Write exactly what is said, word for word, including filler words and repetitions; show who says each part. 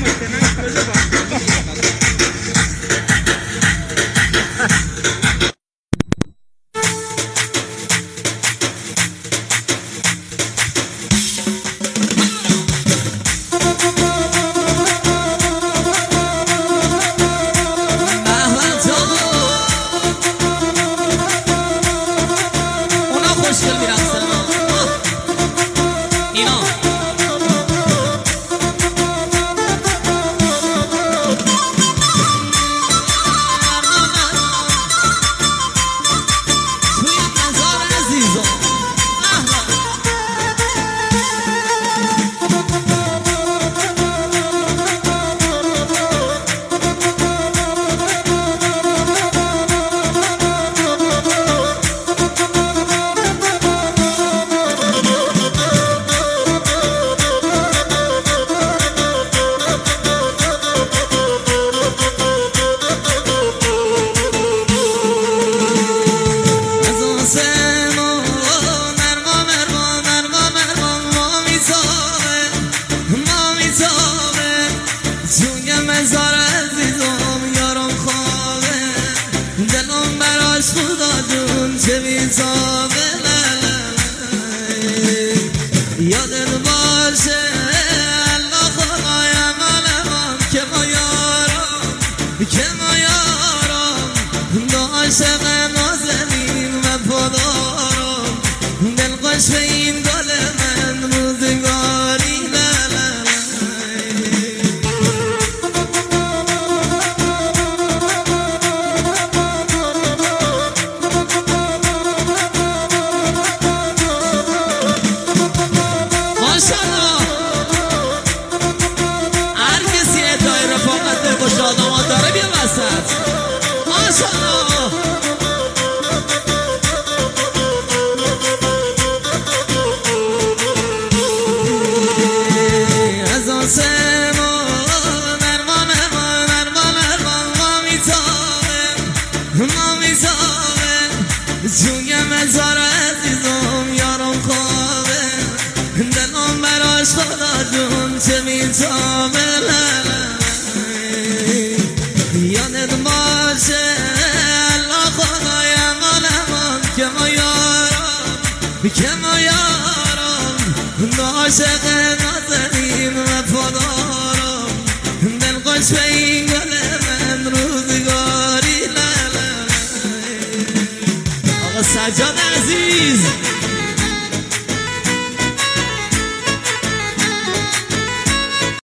Speaker 1: یادت باشه الله خدای منم که ما یارم که ما یارم دو عاشق نازنین و پدارم دلقش به این گل من روزگاری شادمان داره بیا وسط ماشاءالله از آسمان مرمان مرمان مرمان مرمان ما میتابه ما میتابه جوی مزار عزیزم یارم خوابه دلم براش خدا جون چه میتابه یادت باشه الله خدای منم که ما یارم که ما یارم عاشق نازنین